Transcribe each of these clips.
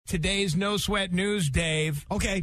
today's No Sweat News, Dave. Okay.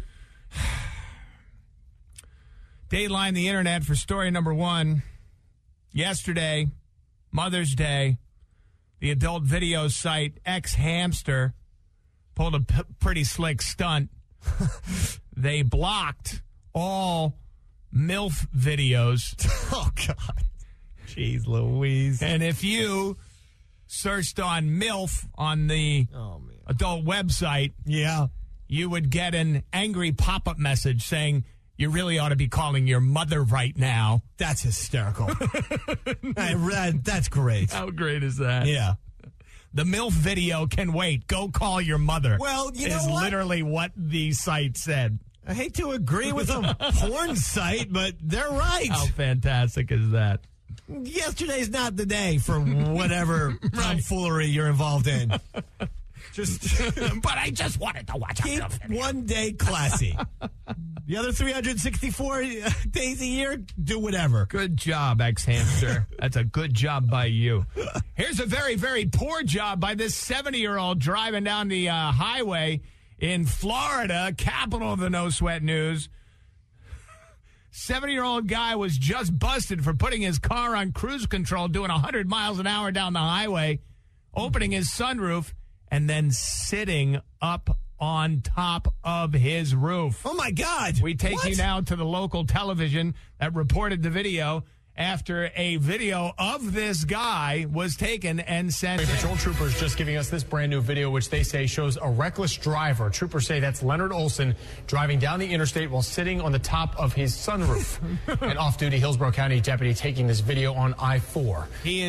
Dateline the internet for story number 1. Yesterday, Mother's Day, the adult video site X Hamster pulled a pretty slick stunt. They blocked all MILF videos. Oh, God. Jeez Louise. And if you searched on MILF on the adult website, you would get an angry pop-up message saying, you really ought to be calling your mother right now. That's hysterical. That's great. How great is that? Yeah. The MILF video can wait. Go call your mother. Well, you know is what? Literally what the site said. I hate to agree with a porn site, but they're right. How fantastic is that? Yesterday's not the day for whatever tomfoolery you're involved in. But I just wanted to watch keep one day classy. The other 364 days a year, do whatever. Good job, X-Hamster. That's a good job by you. Here's a very, very poor job by this 70-year-old driving down the highway in Florida, capital of the No Sweat News. 70-year-old guy was just busted for putting his car on cruise control, doing 100 miles an hour down the highway, opening his sunroof, and then sitting up on top of his roof. Oh, my God. We take you now to the local television that reported the video after a video of this guy was taken and sent. Patrol troopers just giving us this brand new video, which they say shows a reckless driver. Troopers say that's Leonard Olson driving down the interstate while sitting on the top of his sunroof. An off-duty Hillsborough County deputy taking this video on I-4.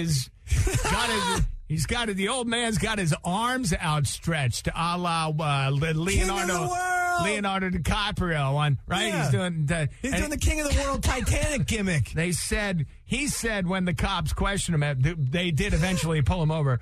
The old man's got his arms outstretced, a la Leonardo DiCaprio, right? Yeah. He's doing the King of the World Titanic gimmick. He said when the cops questioned him, they did eventually pull him over.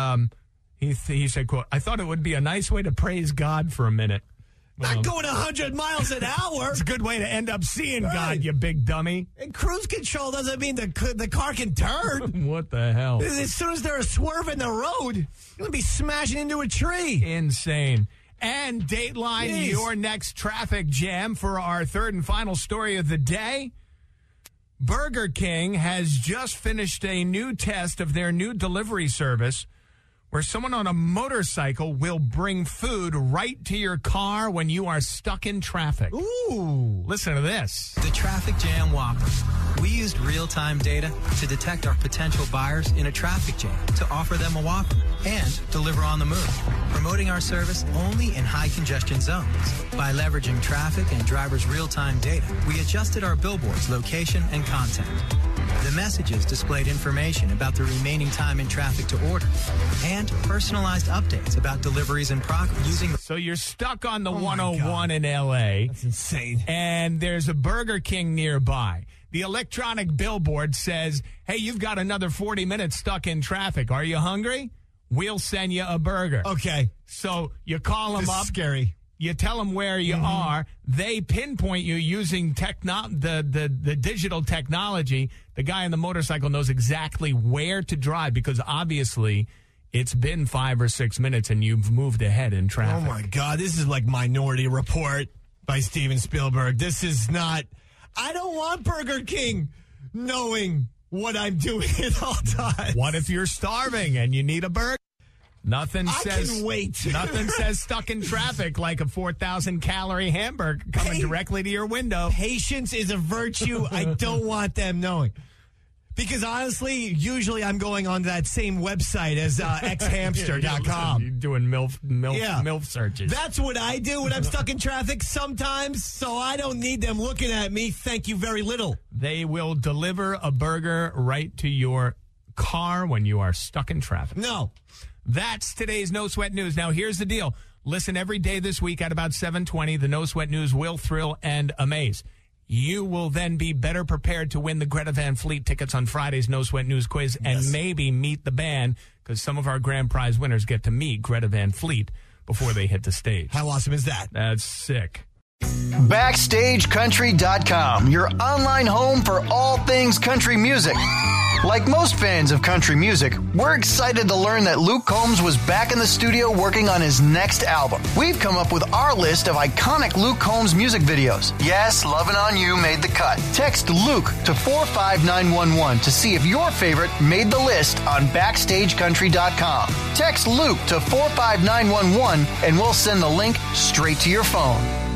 He said, quote, I thought it would be a nice way to praise God for a minute. Not going 100 miles an hour. It's a good way to end up seeing God, you big dummy. And cruise control doesn't mean the car can turn. What the hell? As soon as there's a swerve in the road, you're going to be smashing into a tree. Insane. And Dateline, your next traffic jam for our third and final story of the day. Burger King has just finished a new test of their new delivery service where someone on a motorcycle will bring food right to your car when you are stuck in traffic. Ooh. Listen to this. The Traffic Jam Whopper. We used real-time data to detect our potential buyers in a traffic jam to offer them a Whopper and deliver on the move, promoting our service only in high-congestion zones. By leveraging traffic and drivers' real-time data, we adjusted our billboards' location and content. The messages displayed information about the remaining time in traffic to order and personalized updates about deliveries in progress. So you're stuck on the 101 in L.A. That's insane. And there's a Burger King nearby. The electronic billboard says, hey, you've got another 40 minutes stuck in traffic. Are you hungry? We'll send you a burger. Okay. So you call them up. Scary. You tell them where you are. They pinpoint you using the digital technology. The guy on the motorcycle knows exactly where to drive because obviously it's been 5 or 6 minutes and you've moved ahead in traffic. Oh, my God. This is like Minority Report by Steven Spielberg. This is not... I don't want Burger King knowing what I'm doing at all times. What if you're starving and you need a burger? Nothing can wait. Nothing says stuck in traffic like a 4,000-calorie hamburger coming directly to your window. Patience is a virtue. I don't want them knowing. Because honestly, usually I'm going on that same website as xhamster.com. You're doing MILF searches. That's what I do when I'm stuck in traffic sometimes, so I don't need them looking at me. Thank you very little. They will deliver a burger right to your car when you are stuck in traffic. No. That's today's No Sweat News. Now, here's the deal. Listen every day this week at about 7:20. The No Sweat News will thrill and amaze. You will then be better prepared to win the Greta Van Fleet tickets on Friday's No Sweat News quiz and maybe meet the band because some of our grand prize winners get to meet Greta Van Fleet before they hit the stage. How awesome is that? That's sick. BackstageCountry.com, your online home for all things country music. Like most fans of country music, we're excited to learn that Luke Combs was back in the studio working on his next album. We've come up with our list of iconic Luke Combs music videos. Yes, Lovin' On You made the cut. Text Luke to 45911 to see if your favorite made the list on BackstageCountry.com. Text Luke to 45911 and we'll send the link straight to your phone.